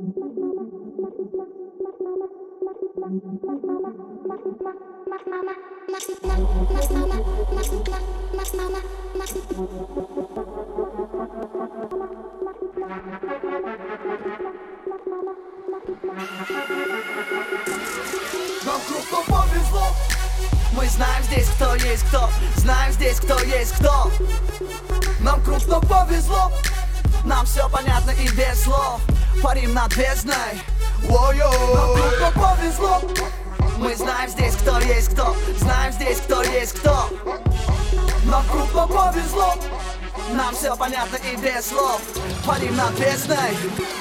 Нам крупно повезло. Мы знаем здесь, кто есть кто. Знаем здесь, кто есть кто. Нам крупно повезло. Нам все понятно и без слов. Парим над бездной. Нам крупно повезло. Мы знаем здесь, кто есть кто. Знаем здесь, кто есть кто. Нам крупно повезло. Нам все понятно и без слов. Парим над бездной.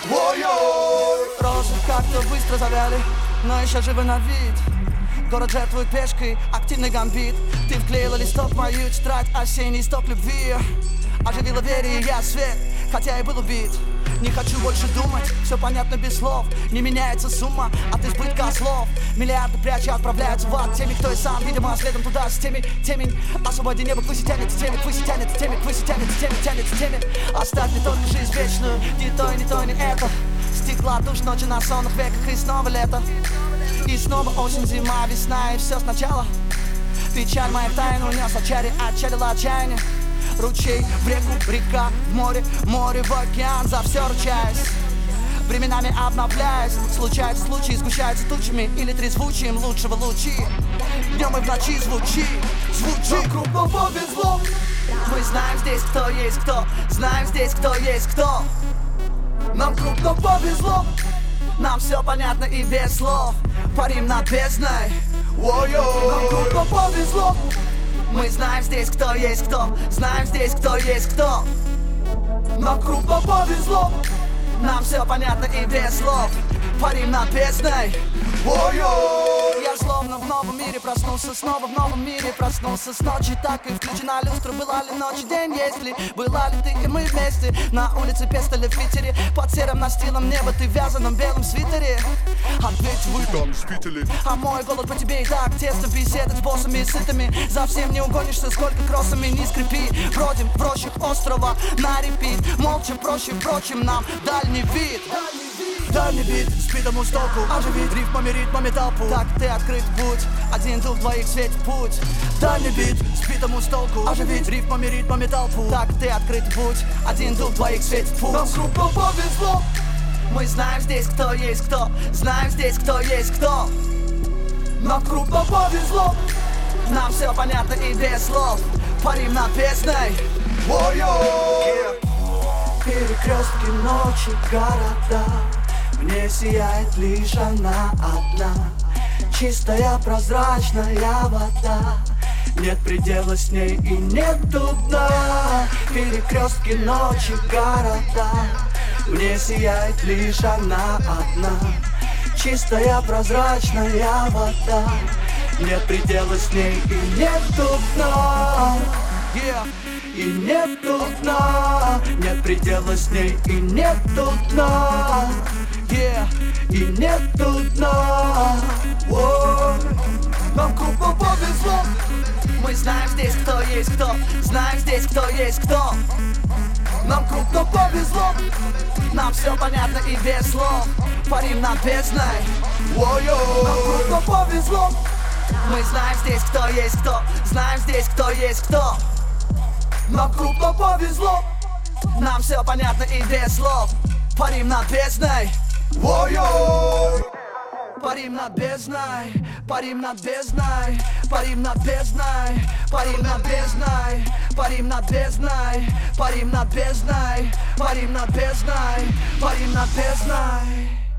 Розы как-то быстро завяли, но еще живы на вид. Город жертвует пешкой, активный гамбит. Ты вклеила листок в мою тетрадь, осенний стоп любви. Оживила вере, и я свет, хотя и был убит. Не хочу больше думать, все понятно без слов. Не меняется сумма от избытка слов. Миллиарды пряча отправляются в ад. Теми, кто и сам, видимо, следом туда с теми. Освободи небо, к выси тянется теми, к выси тянется теми, к выси тянется теми, тянется теми. Оставь не только жизнь вечную, ни то, ни это. Стекла душ, ночи на сонных веках, и снова лето. И снова осень, зима, весна, и все сначала. Печаль моя тайна унес отчалила отчаяние. Ручей в реку, река в море, море в океан, за все ручаясь. Временами обновляясь, случаются случаи, сгущаются тучами или трезвучием лучшего лучи. Днем и в ночи звучи. Нам крупно повезло. Мы знаем здесь, кто есть кто. Знаем здесь, кто есть кто. Нам крупно повезло. Нам все понятно и без слов. Парим над бездной. Нам крупно повезло. Мы знаем здесь, кто есть кто. Знаем здесь, кто есть кто. Нам крупно повезло. Нам все понятно и без слов. Парим над бездной. Я словно в новом мире проснулся, снова в новом мире проснулся. С ночи так и включена люстра. Была ли ночь, день, есть ли? Была ли ты и мы вместе? На улице Пестоля в Питере. Под серым настилом неба ты в вязаном белом свитере. Ответь, вы там спители. А мой голод по тебе и так тесно. Беседать с боссами сытыми. За всем не угонишься, сколько кроссами не скрипи. Бродим в рощах острова на репит. Молча проще, впрочем, нам дальний вид. Дальний бит, спидом толку оживит ритмами толпу. Так ты открыт путь, один дух, двоих светит путь. Дальний бит, спидом толку оживит ритмами толпу. Так ты открыт путь, один дух, двоих светит путь. Нам крупно повезло. Мы знаем здесь, кто есть кто. Знаем здесь, кто есть кто. Нам крупно повезло. Нам все понятно и без слов. Парим над бездной. Перекрестки ночи города. Мне сияет лишь она одна. Чистая прозрачная вода. Нет предела с ней и нету дна. Перекрестки ночи города. Мне сияет лишь она одна. Чистая прозрачная вода. Нет предела с ней и нету дна. И нету дна. Нет предела с ней и нету дна. И нету дна. Нам крупно повезло. Мы знаем здесь, кто есть кто. Знаем здесь, кто есть кто. Нам крупно повезло. Нам все понятно и без слов. Парим над бездной. Нам крупно повезло. Мы знаем здесь, кто есть кто. Знаем здесь, кто есть кто. Нам крупно повезло. Нам все понятно и без слов. Парим над бездной. Парим над бездной. Парим над бездной. Парим над бездной. Парим над бездной. Парим над бездной. Парим над бездной. Парим над бездной. Парим над бездной.